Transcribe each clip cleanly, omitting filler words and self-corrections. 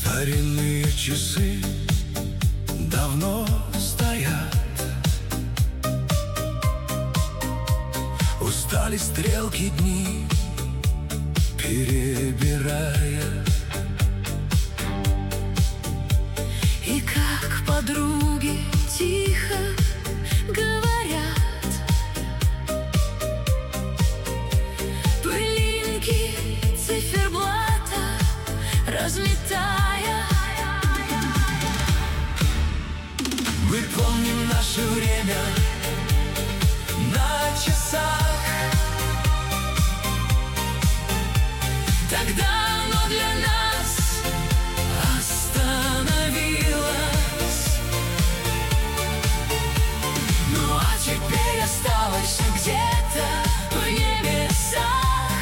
Старинные часы давно стоят, устали стрелки дни, перебирая. И как подруги тихо говорят, пылинки циферблата разметая. Мы помним наше время на часах. Тогда оно для нас остановилось. Ну а теперь осталось где-то в небесах.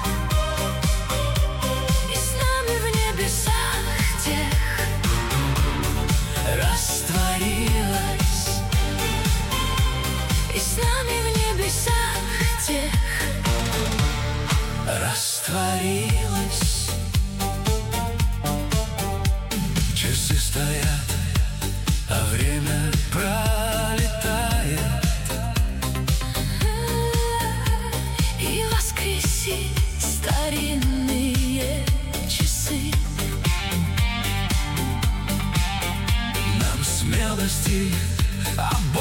И с нами в небесах тех растворилось. И с нами в небесах тех растворилось. Часы стоят, а время пролетает. И воскреси старинные часы. Нам смелости